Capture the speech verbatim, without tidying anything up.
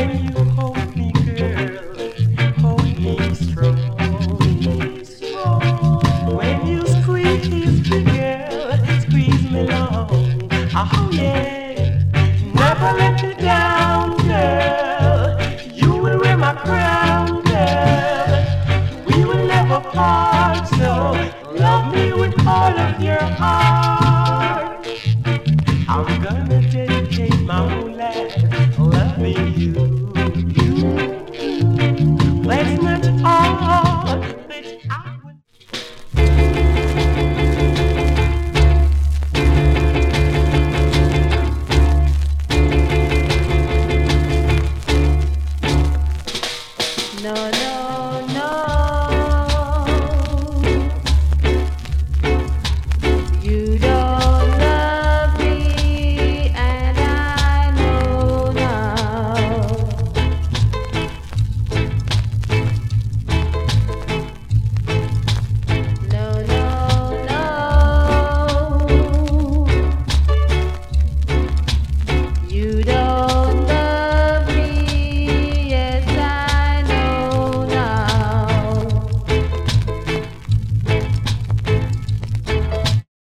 When you hold me, girl, hold me strong. When you squeeze me, girl, squeeze me long. Oh yeah, never let me down, girl. You will wear my crown, girl. We will never part, so love me with all of your heart.